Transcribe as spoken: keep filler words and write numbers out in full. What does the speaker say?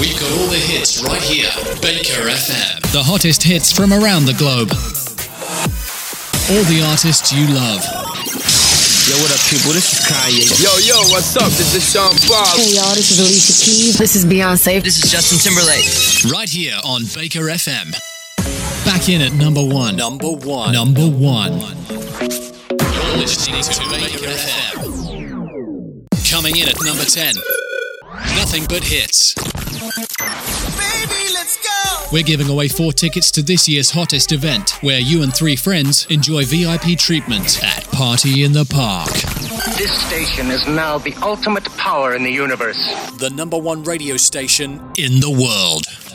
We've got all the hits right here. Baker F M. The hottest hits from around the globe. All the artists you love. Yo, what up, people? This is Kanye. Yo, yo, what's up? This is Sean Paul. Hey, y'all, this is Alicia Keys. This is Beyonce. This is Justin Timberlake. Right here on Baker F M. Back in at number one. Number one. Number one. You're listening to Baker F M. Coming in at number ten. Nothing but hits. Baby, let's go! We're giving away four tickets to this year's hottest event, where you and three friends enjoy V I P treatment at Party in the Park. This station is now the ultimate power in the universe. The number one radio station in the world.